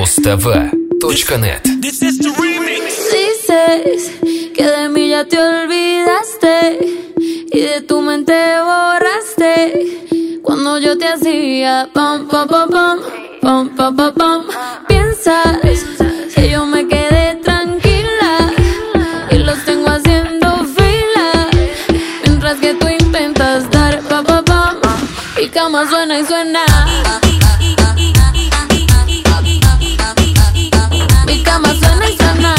Mustava.net. Dices que de mí ya te olvidaste y de tu mente borraste cuando yo te hacía pam pam pam pam pam pam pam pam. Piensas que yo me quedé tranquila y los tengo haciendo fila mientras que tú intentas dar pam pam pam. Mi cama suena y suena. Mi cama suena y suena.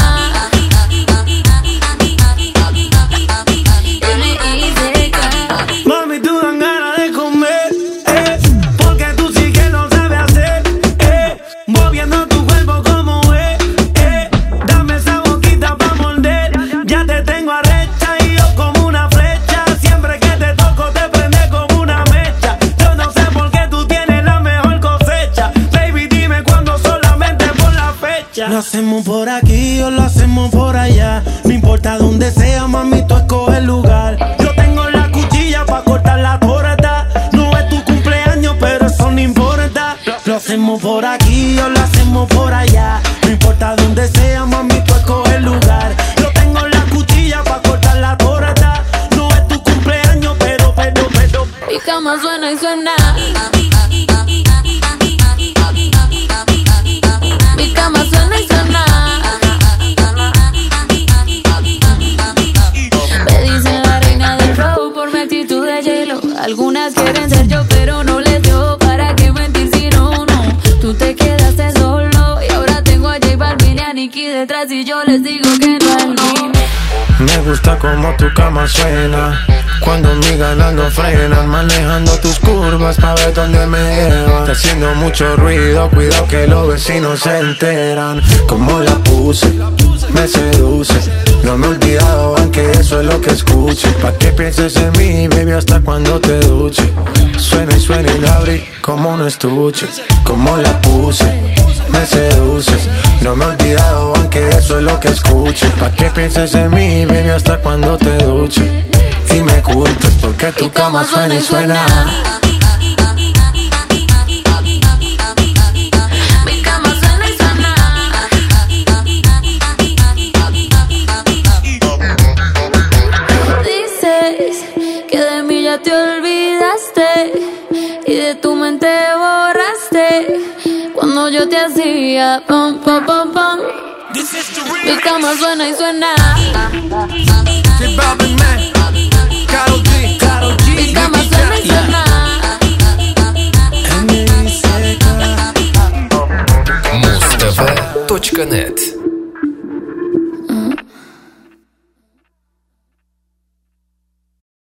Mami, tú dan ganas de comer, porque tú sí que lo sabes hacer, moviendo tu cuerpo como es, dame esa boquita pa' morder, ya te tengo arrecha y yo como una flecha, siempre que te toco te prende como una mecha, yo no sé por qué tú tienes la mejor cosecha, baby dime cuándo solamente por la fecha. Lo hacemos por aquí o lo hacemos por allá, no importa dónde sea, mami, tú escoge el lugar. Yo tengo la cuchilla pa' cortar la torta, no es tu cumpleaños, pero eso no importa. Lo hacemos por aquí o lo hacemos por allá, no importa dónde sea, mami, tú escoge el lugar. Yo tengo la cuchilla pa' cortar la torta, no es tu cumpleaños, pero. Mi cama suena y suena. Mi cama suena y suena. Me dicen la reina del flow por mi actitud de hielo. Algunas quieren ser yo, pero no les dio. ¿Para qué mentir si no? Tú te quedaste solo y ahora tengo a J Balvin y a Nicki detrás y yo les digo que no. Me gusta como tu cama suena, cuando mis ganas no frenan, manejando tus curvas pa' ver dónde me llevan. Está haciendo mucho ruido, cuidado que los vecinos se enteran. Como la puse, me seduce, no me he olvidado aunque eso es lo que escuche. Pa' que pienses en mí, baby, hasta cuando te duche. Suena y suena y la abrí como un estuche. Como la puse, me seduces, no me he olvidado aunque eso es lo que escuche. Pa' que pienses en mí, baby, hasta cuando te duche. Y me culpes porque tu cama suena y suena. Mi cama suena y suena. Dices que de mí ya te olvidaste y de tu mente borraste cuando yo te hacía pam pam pam pam. Mi cama suena y suena. Mi cama suena y suena. Mustava.net.